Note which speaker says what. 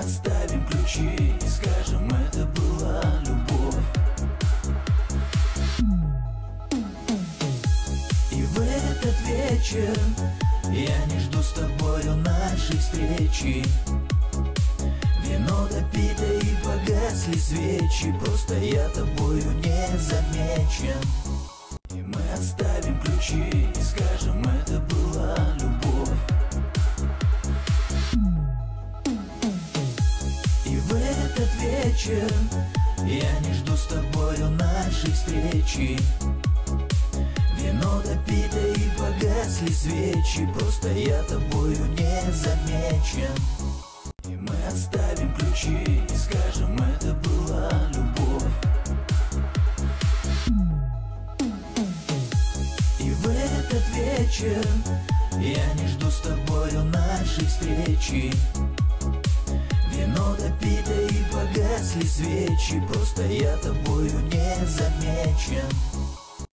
Speaker 1: оставим ключи и скажем, это была любовь. И в этот вечер я не жду с тобою нашей встречи. Вино допито и погасли свечи, просто я тобою не замечен. И мы оставим ключи и скажем, это была любовь. И в этот вечер я не жду с тобою нашей встречи. Вино допито и погасли свечи, просто я тобою не замечен. И мы оставим ключи и скажем, это была любовь. И в этот вечер я не жду с тобою нашей встречи. Вино допито и погасли свечи, просто я тобою не замечен.